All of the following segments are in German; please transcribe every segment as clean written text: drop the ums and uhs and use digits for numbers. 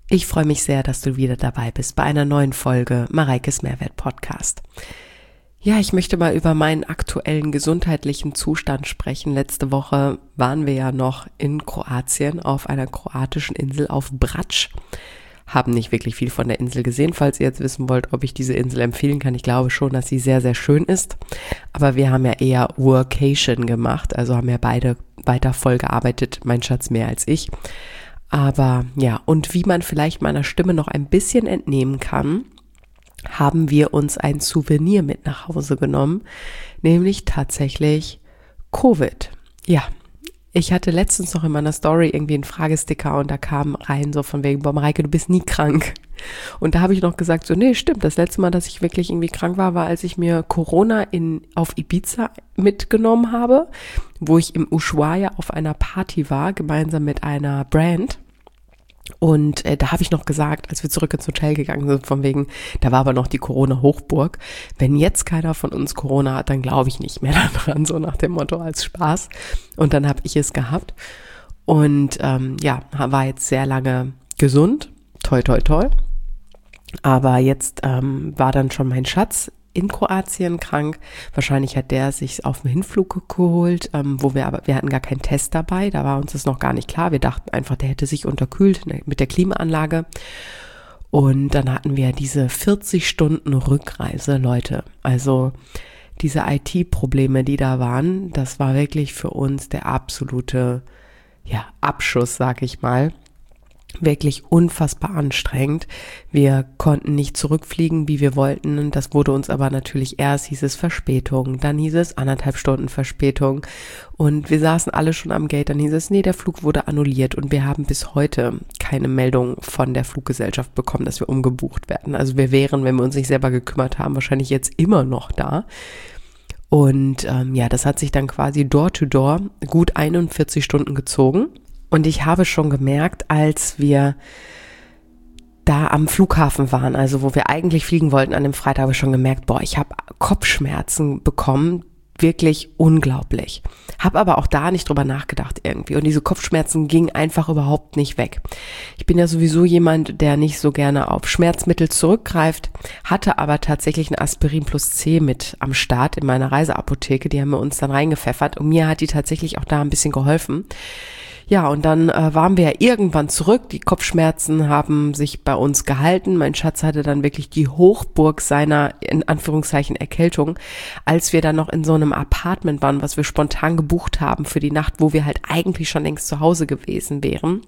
Ich freue mich sehr, dass du wieder dabei bist bei einer neuen Folge Mareikes Mehrwert Podcast. Ja, ich möchte mal über meinen aktuellen gesundheitlichen Zustand sprechen. Letzte Woche waren wir ja noch in Kroatien auf einer kroatischen Insel auf Brač. Haben nicht wirklich viel von der Insel gesehen. Falls ihr jetzt wissen wollt, ob ich diese Insel empfehlen kann, ich glaube schon, dass sie sehr, sehr schön ist. Aber wir haben ja eher Workation gemacht, also haben ja beide weiter voll gearbeitet, mein Schatz mehr als ich. Aber ja, und wie man vielleicht meiner Stimme noch ein bisschen entnehmen kann, haben wir uns ein Souvenir mit nach Hause genommen, nämlich tatsächlich Covid. Ja, ich hatte letztens noch in meiner Story irgendwie einen Fragesticker und da kam rein so von wegen, boah Mareike, du bist nie krank. Und da habe ich noch gesagt, so nee, stimmt, das letzte Mal, dass ich wirklich irgendwie krank war, war, als ich mir Corona auf Ibiza mitgenommen habe, wo ich im Ushuaia auf einer Party war, gemeinsam mit einer Brand. Und da habe ich noch gesagt, als wir zurück ins Hotel gegangen sind, von wegen, da war aber noch die Corona-Hochburg, wenn jetzt keiner von uns Corona hat, dann glaube ich nicht mehr daran, so nach dem Motto als Spaß. Und dann habe ich es gehabt und war jetzt sehr lange gesund, toi toi toi. Aber jetzt war dann schon mein Schatz in Kroatien krank. Wahrscheinlich hat der sich auf dem Hinflug geholt, wir hatten gar keinen Test dabei, da war uns das noch gar nicht klar. Wir dachten einfach, der hätte sich unterkühlt mit der Klimaanlage. Und dann hatten wir diese 40 Stunden Rückreise, Leute. Also diese IT-Probleme, die da waren, das war wirklich für uns der absolute Abschuss, sag ich mal. Wirklich unfassbar anstrengend. Wir konnten nicht zurückfliegen, wie wir wollten. Und das wurde uns aber natürlich hieß es Verspätung, dann hieß es 1,5 Stunden Verspätung. Und wir saßen alle schon am Gate, dann hieß es, nee, der Flug wurde annulliert. Und wir haben bis heute keine Meldung von der Fluggesellschaft bekommen, dass wir umgebucht werden. Also wir wären, wenn wir uns nicht selber gekümmert haben, wahrscheinlich jetzt immer noch da. Und das hat sich dann quasi door-to-door gut 41 Stunden gezogen. Und ich habe schon gemerkt, als wir da am Flughafen waren, also wo wir eigentlich fliegen wollten an dem Freitag, habe ich schon gemerkt, ich habe Kopfschmerzen bekommen, wirklich unglaublich. Habe aber auch da nicht drüber nachgedacht irgendwie und diese Kopfschmerzen gingen einfach überhaupt nicht weg. Ich bin ja sowieso jemand, der nicht so gerne auf Schmerzmittel zurückgreift, hatte aber tatsächlich ein Aspirin plus C mit am Start in meiner Reiseapotheke, die haben wir uns dann reingepfeffert und mir hat die tatsächlich auch da ein bisschen geholfen. Ja, und dann waren wir ja irgendwann zurück. Die Kopfschmerzen haben sich bei uns gehalten. Mein Schatz hatte dann wirklich die Hochburg seiner, in Anführungszeichen, Erkältung, als wir dann noch in so einem Apartment waren, was wir spontan gebucht haben für die Nacht, wo wir halt eigentlich schon längst zu Hause gewesen wären.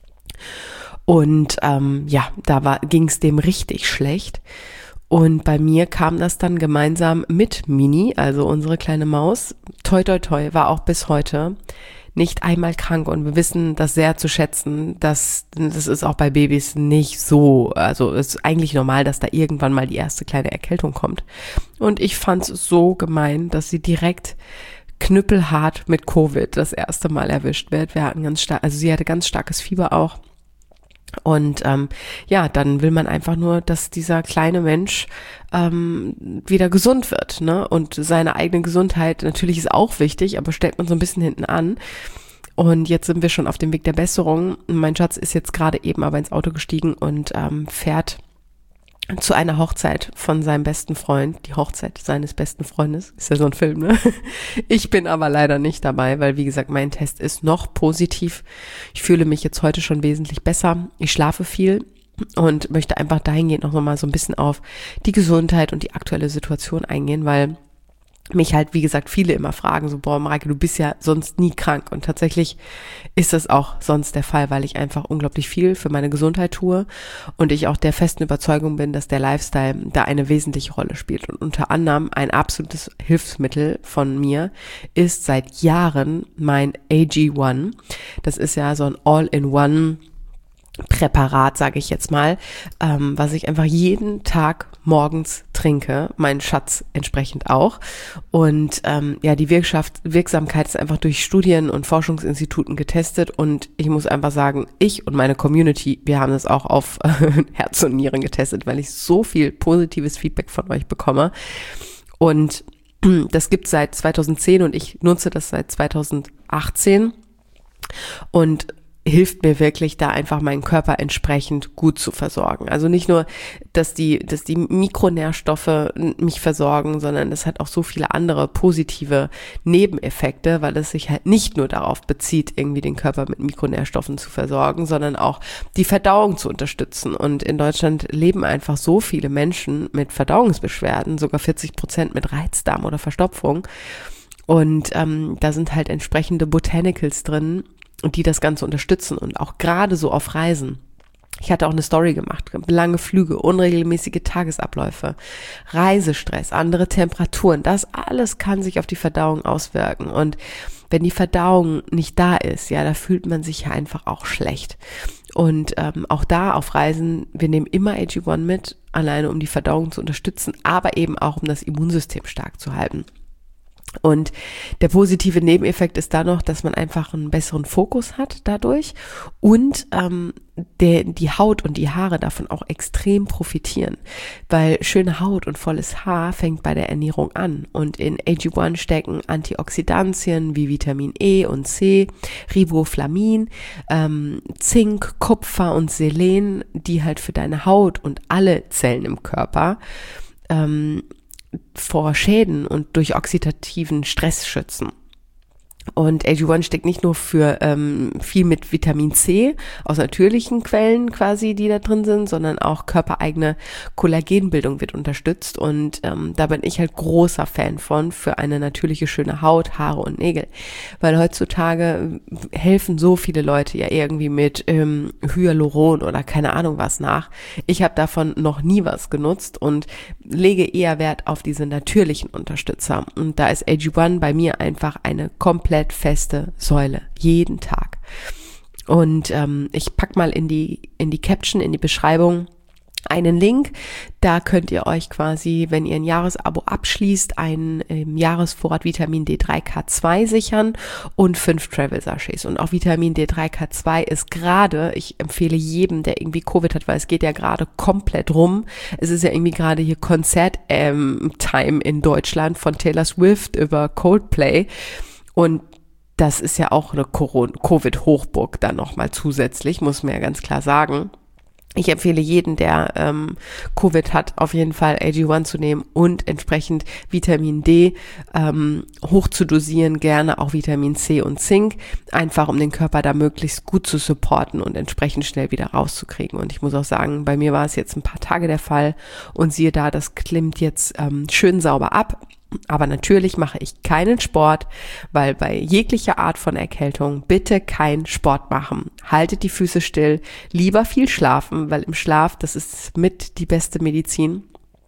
Und ging es dem richtig schlecht. Und bei mir kam das dann gemeinsam mit Mini, also unsere kleine Maus. Toi, toi, toi, war auch bis heute nicht einmal krank und wir wissen das sehr zu schätzen, das ist auch bei Babys nicht so, also es ist eigentlich normal, dass da irgendwann mal die erste kleine Erkältung kommt. Und ich fand es so gemein, dass sie direkt knüppelhart mit Covid das erste Mal erwischt wird. Sie hatte ganz starkes Fieber auch. Und dann will man einfach nur, dass dieser kleine Mensch wieder gesund wird, ne? Und seine eigene Gesundheit natürlich ist auch wichtig, aber stellt man so ein bisschen hinten an. Und jetzt sind wir schon auf dem Weg der Besserung. Mein Schatz ist jetzt gerade eben aber ins Auto gestiegen und fährt zu einer Hochzeit von seinem besten Freund, die Hochzeit seines besten Freundes, ist ja so ein Film, ne? Ich bin aber leider nicht dabei, weil wie gesagt, mein Test ist noch positiv. Ich fühle mich jetzt heute schon wesentlich besser. Ich schlafe viel und möchte einfach dahingehend noch mal so ein bisschen auf die Gesundheit und die aktuelle Situation eingehen, weil mich halt, wie gesagt, viele immer fragen, so, Mareike, du bist ja sonst nie krank. Und tatsächlich ist das auch sonst der Fall, weil ich einfach unglaublich viel für meine Gesundheit tue und ich auch der festen Überzeugung bin, dass der Lifestyle da eine wesentliche Rolle spielt. Und unter anderem ein absolutes Hilfsmittel von mir ist seit Jahren mein AG1. Das ist ja so ein All-in-One Präparat, sage ich jetzt mal, was ich einfach jeden Tag morgens trinke, mein Schatz entsprechend auch. Und die Wirksamkeit ist einfach durch Studien und Forschungsinstituten getestet und ich muss einfach sagen, ich und meine Community, wir haben das auch auf Herz und Nieren getestet, weil ich so viel positives Feedback von euch bekomme. Und das gibt es seit 2010 und ich nutze das seit 2018 und hilft mir wirklich, da einfach meinen Körper entsprechend gut zu versorgen. Also nicht nur, dass die Mikronährstoffe mich versorgen, sondern es hat auch so viele andere positive Nebeneffekte, weil es sich halt nicht nur darauf bezieht, irgendwie den Körper mit Mikronährstoffen zu versorgen, sondern auch die Verdauung zu unterstützen. Und in Deutschland leben einfach so viele Menschen mit Verdauungsbeschwerden, sogar 40% mit Reizdarm oder Verstopfung. Und da sind halt entsprechende Botanicals drin, die das Ganze unterstützen und auch gerade so auf Reisen. Ich hatte auch eine Story gemacht, lange Flüge, unregelmäßige Tagesabläufe, Reisestress, andere Temperaturen, das alles kann sich auf die Verdauung auswirken. Und wenn die Verdauung nicht da ist, ja, da fühlt man sich ja einfach auch schlecht. Und auch da auf Reisen, wir nehmen immer AG1 mit, alleine um die Verdauung zu unterstützen, aber eben auch um das Immunsystem stark zu halten. Und der positive Nebeneffekt ist da noch, dass man einfach einen besseren Fokus hat dadurch und die Haut und die Haare davon auch extrem profitieren, weil schöne Haut und volles Haar fängt bei der Ernährung an und in AG1 stecken Antioxidantien wie Vitamin E und C, Riboflamin, Zink, Kupfer und Selen, die halt für deine Haut und alle Zellen im Körper vor Schäden und durch oxidativen Stress schützen. Und AG1 steckt nicht nur für viel mit Vitamin C aus natürlichen Quellen quasi, die da drin sind, sondern auch körpereigene Kollagenbildung wird unterstützt. Und da bin ich halt großer Fan von für eine natürliche, schöne Haut, Haare und Nägel. Weil heutzutage helfen so viele Leute ja irgendwie mit Hyaluron oder keine Ahnung was nach. Ich habe davon noch nie was genutzt und lege eher Wert auf diese natürlichen Unterstützer. Und da ist AG1 bei mir einfach eine komplett feste Säule, jeden Tag. Und ich pack mal in die Caption, in die Beschreibung einen Link. Da könnt ihr euch quasi, wenn ihr ein Jahresabo abschließt, einen Jahresvorrat Vitamin D3K2 sichern und 5 Travel-Sachets. Und auch Vitamin D3K2 ist gerade, ich empfehle jedem, der irgendwie Covid hat, weil es geht ja gerade komplett rum. Es ist ja irgendwie gerade hier Konzert-Time in Deutschland von Taylor Swift über Coldplay. Und das ist ja auch eine Covid-Hochburg dann nochmal zusätzlich, muss man ja ganz klar sagen. Ich empfehle jeden, der Covid hat, auf jeden Fall AG1 zu nehmen und entsprechend Vitamin D hoch zu dosieren, gerne auch Vitamin C und Zink, einfach um den Körper da möglichst gut zu supporten und entsprechend schnell wieder rauszukriegen. Und ich muss auch sagen, bei mir war es jetzt ein paar Tage der Fall und siehe da, das klimmt jetzt schön sauber ab. Aber natürlich mache ich keinen Sport, weil bei jeglicher Art von Erkältung bitte keinen Sport machen. Haltet die Füße still, lieber viel schlafen, weil im Schlaf, das ist mit die beste Medizin.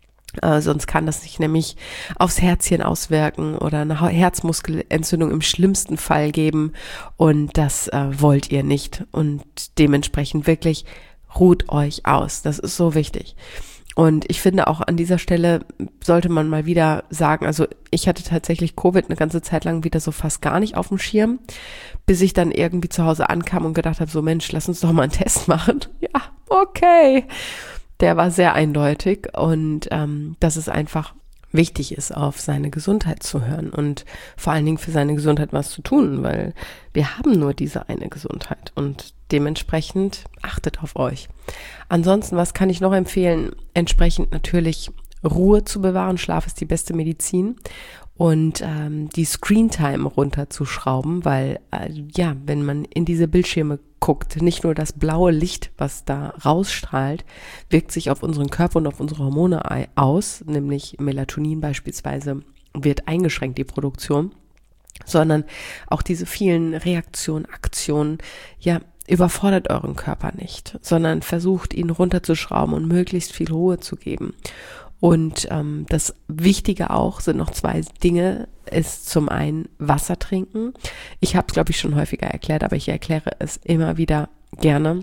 Sonst kann das sich nämlich aufs Herzchen auswirken oder eine Herzmuskelentzündung im schlimmsten Fall geben. Und das wollt ihr nicht. Und dementsprechend wirklich ruht euch aus. Das ist so wichtig. Und ich finde auch an dieser Stelle sollte man mal wieder sagen, also ich hatte tatsächlich Covid eine ganze Zeit lang wieder so fast gar nicht auf dem Schirm, bis ich dann irgendwie zu Hause ankam und gedacht habe, so Mensch, lass uns doch mal einen Test machen. Ja, okay. Der war sehr eindeutig und dass es einfach wichtig ist, auf seine Gesundheit zu hören und vor allen Dingen für seine Gesundheit was zu tun, weil wir haben nur diese eine Gesundheit und dementsprechend achtet auf euch. Ansonsten, was kann ich noch empfehlen? Entsprechend natürlich Ruhe zu bewahren. Schlaf ist die beste Medizin und die Screentime runterzuschrauben, weil wenn man in diese Bildschirme guckt, nicht nur das blaue Licht, was da rausstrahlt, wirkt sich auf unseren Körper und auf unsere Hormone aus, nämlich Melatonin beispielsweise wird eingeschränkt, die Produktion, sondern auch diese vielen Reaktionen, Aktionen, überfordert euren Körper nicht, sondern versucht ihn runterzuschrauben und möglichst viel Ruhe zu geben. Und das Wichtige auch sind noch 2 Dinge, ist zum einen Wasser trinken. Ich habe es, glaube ich, schon häufiger erklärt, aber ich erkläre es immer wieder gerne.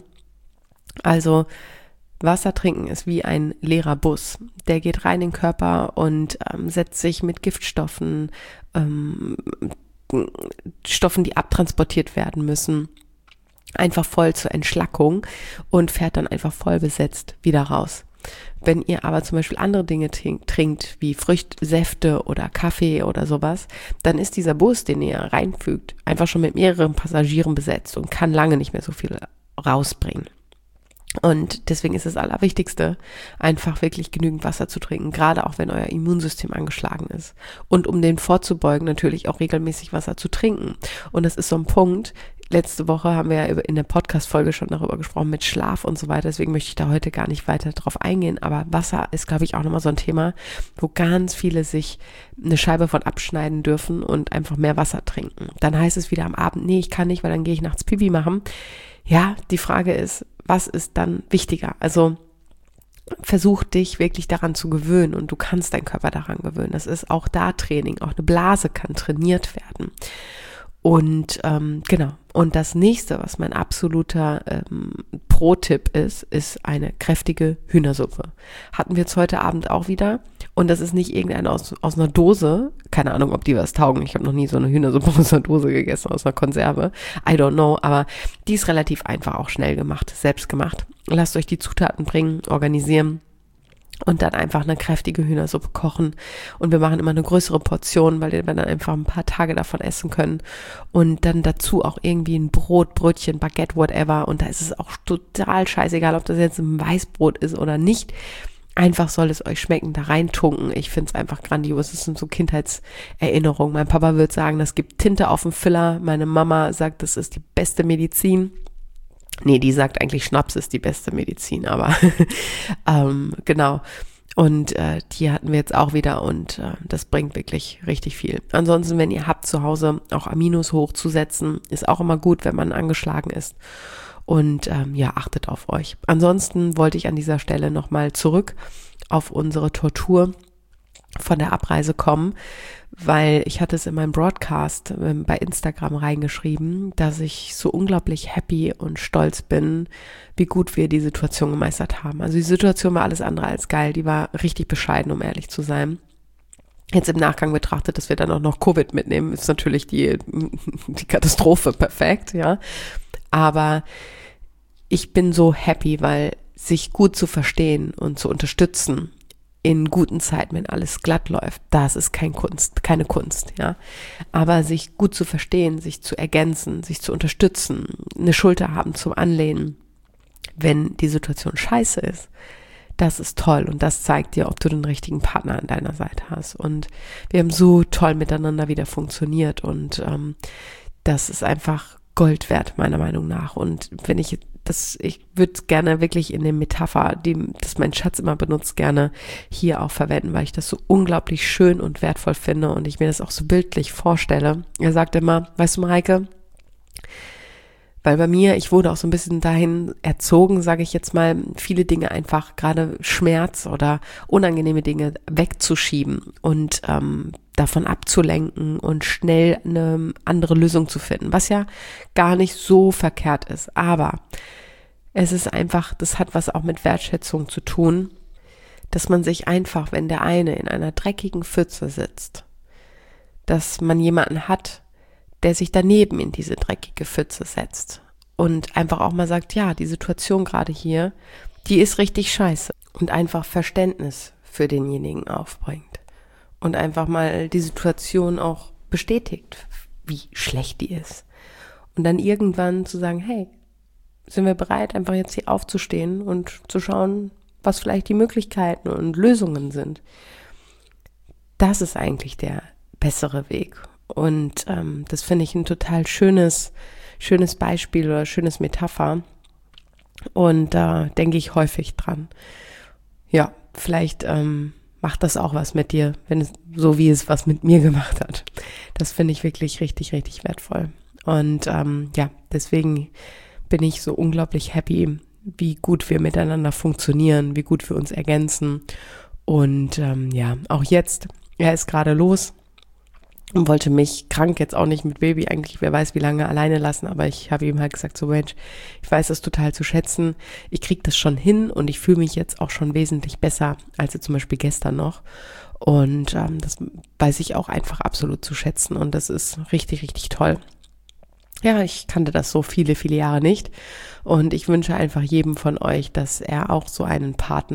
Also Wasser trinken ist wie ein leerer Bus. Der geht rein in den Körper und setzt sich mit Giftstoffen, Stoffen, die abtransportiert werden müssen, einfach voll zur Entschlackung und fährt dann einfach voll besetzt wieder raus. Wenn ihr aber zum Beispiel andere Dinge trinkt, wie Früchtsäfte oder Kaffee oder sowas, dann ist dieser Bus, den ihr reinfügt, einfach schon mit mehreren Passagieren besetzt und kann lange nicht mehr so viel rausbringen. Und deswegen ist das Allerwichtigste, einfach wirklich genügend Wasser zu trinken, gerade auch wenn euer Immunsystem angeschlagen ist. Und um dem vorzubeugen, natürlich auch regelmäßig Wasser zu trinken. Und das ist so ein Punkt. Letzte Woche haben wir ja in der Podcast-Folge schon darüber gesprochen mit Schlaf und so weiter. Deswegen möchte ich da heute gar nicht weiter drauf eingehen. Aber Wasser ist, glaube ich, auch nochmal so ein Thema, wo ganz viele sich eine Scheibe von abschneiden dürfen und einfach mehr Wasser trinken. Dann heißt es wieder am Abend, nee, ich kann nicht, weil dann gehe ich nachts Pipi machen. Ja, die Frage ist, was ist dann wichtiger? Also versuch dich wirklich daran zu gewöhnen und du kannst deinen Körper daran gewöhnen. Das ist auch da Training. Auch eine Blase kann trainiert werden. Und genau. Und das nächste, was mein absoluter Pro-Tipp ist eine kräftige Hühnersuppe. Hatten wir jetzt heute Abend auch wieder. Und das ist nicht irgendeine aus einer Dose. Keine Ahnung, ob die was taugen. Ich habe noch nie so eine Hühnersuppe aus einer Dose gegessen, aus einer Konserve. I don't know. Aber die ist relativ einfach auch schnell gemacht, selbst gemacht. Lasst euch die Zutaten bringen, organisieren. Und dann einfach eine kräftige Hühnersuppe kochen. Und wir machen immer eine größere Portion, weil wir dann einfach ein paar Tage davon essen können. Und dann dazu auch irgendwie ein Brot, Brötchen, Baguette, whatever. Und da ist es auch total scheißegal, ob das jetzt ein Weißbrot ist oder nicht. Einfach soll es euch schmecken, da reintunken. Ich finde es einfach grandios. Das sind so Kindheitserinnerungen. Mein Papa würde sagen, das gibt Tinte auf den Filler. Meine Mama sagt, das ist die beste Medizin. Nee, die sagt eigentlich, Schnaps ist die beste Medizin, aber genau. Und die hatten wir jetzt auch wieder und das bringt wirklich richtig viel. Ansonsten, wenn ihr habt zu Hause auch Aminos hochzusetzen, ist auch immer gut, wenn man angeschlagen ist. Und achtet auf euch. Ansonsten wollte ich an dieser Stelle nochmal zurück auf unsere Tortur von der Abreise kommen, weil ich hatte es in meinem Broadcast bei Instagram reingeschrieben, dass ich so unglaublich happy und stolz bin, wie gut wir die Situation gemeistert haben. Also die Situation war alles andere als geil, die war richtig bescheiden, um ehrlich zu sein. Jetzt im Nachgang betrachtet, dass wir dann auch noch Covid mitnehmen, ist natürlich die Katastrophe perfekt, ja. Aber ich bin so happy, weil sich gut zu verstehen und zu unterstützen in guten Zeiten, wenn alles glatt läuft, das ist keine Kunst, ja. Aber sich gut zu verstehen, sich zu ergänzen, sich zu unterstützen, eine Schulter haben zum Anlehnen, wenn die Situation scheiße ist, das ist toll und das zeigt dir, ob du den richtigen Partner an deiner Seite hast. Und wir haben so toll miteinander wieder funktioniert und das ist einfach Gold wert, meiner Meinung nach. Und wenn ich würde gerne wirklich in der Metapher, das mein Schatz immer benutzt, gerne hier auch verwenden, weil ich das so unglaublich schön und wertvoll finde und ich mir das auch so bildlich vorstelle. Er sagt immer, weißt du, Mareike, weil bei mir, ich wurde auch so ein bisschen dahin erzogen, sage ich jetzt mal, viele Dinge einfach, gerade Schmerz oder unangenehme Dinge wegzuschieben und davon abzulenken und schnell eine andere Lösung zu finden, was ja gar nicht so verkehrt ist. Aber es ist einfach, das hat was auch mit Wertschätzung zu tun, dass man sich einfach, wenn der eine in einer dreckigen Pfütze sitzt, dass man jemanden hat, der sich daneben in diese dreckige Pfütze setzt und einfach auch mal sagt, ja, die Situation gerade hier, die ist richtig scheiße und einfach Verständnis für denjenigen aufbringt und einfach mal die Situation auch bestätigt, wie schlecht die ist und dann irgendwann zu sagen, hey, sind wir bereit, einfach jetzt hier aufzustehen und zu schauen, was vielleicht die Möglichkeiten und Lösungen sind. Das ist eigentlich der bessere Weg. Und das finde ich ein total schönes Beispiel oder schönes Metapher. Und da denke ich häufig dran. Ja, vielleicht macht das auch was mit dir, wenn es so wie es was mit mir gemacht hat. Das finde ich wirklich richtig, richtig wertvoll. Und deswegen bin ich so unglaublich happy, wie gut wir miteinander funktionieren, wie gut wir uns ergänzen. Und auch jetzt, er ist gerade los und wollte mich krank jetzt auch nicht mit Baby eigentlich, wer weiß wie lange alleine lassen, aber ich habe ihm halt gesagt, so Mensch, ich weiß das total zu schätzen, ich kriege das schon hin und ich fühle mich jetzt auch schon wesentlich besser als jetzt zum Beispiel gestern noch und das weiß ich auch einfach absolut zu schätzen und das ist richtig, richtig toll. Ja, ich kannte das so viele, viele Jahre nicht und ich wünsche einfach jedem von euch, dass er auch so einen Partner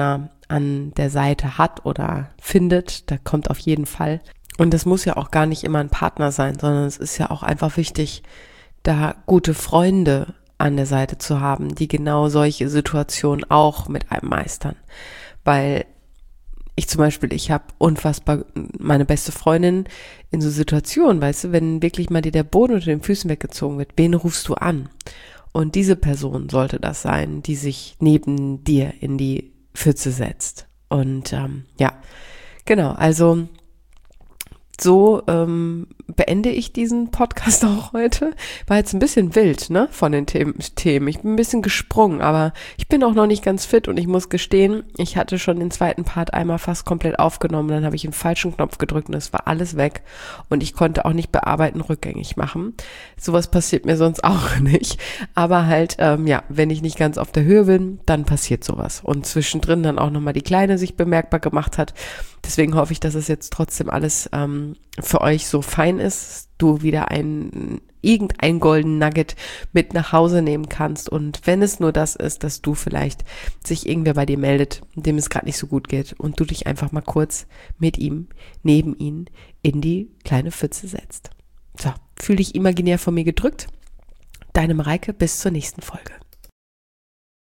an der Seite hat oder findet, da kommt auf jeden Fall. Und das muss ja auch gar nicht immer ein Partner sein, sondern es ist ja auch einfach wichtig, da gute Freunde an der Seite zu haben, die genau solche Situationen auch mit einem meistern. Weil ich habe unfassbar meine beste Freundin in so Situationen, weißt du, wenn wirklich mal dir der Boden unter den Füßen weggezogen wird, wen rufst du an? Und diese Person sollte das sein, die sich neben dir in die Pfütze setzt. Und genau, also so beende ich diesen Podcast auch heute. War jetzt ein bisschen wild, ne, von den Themen. Ich bin ein bisschen gesprungen, aber ich bin auch noch nicht ganz fit und ich muss gestehen, ich hatte schon den zweiten Part einmal fast komplett aufgenommen, dann habe ich den falschen Knopf gedrückt und es war alles weg und ich konnte auch nicht bearbeiten, rückgängig machen. Sowas passiert mir sonst auch nicht, aber halt, wenn ich nicht ganz auf der Höhe bin, dann passiert sowas und zwischendrin dann auch nochmal die Kleine sich bemerkbar gemacht hat. Deswegen hoffe ich, dass es jetzt trotzdem alles für euch so fein ist, du wieder irgendein Golden Nugget mit nach Hause nehmen kannst und wenn es nur das ist, dass du vielleicht sich irgendwer bei dir meldet, dem es gerade nicht so gut geht und du dich einfach mal kurz mit ihm, neben ihn in die kleine Pfütze setzt. So, fühl dich imaginär von mir gedrückt. Deine Mareike, bis zur nächsten Folge.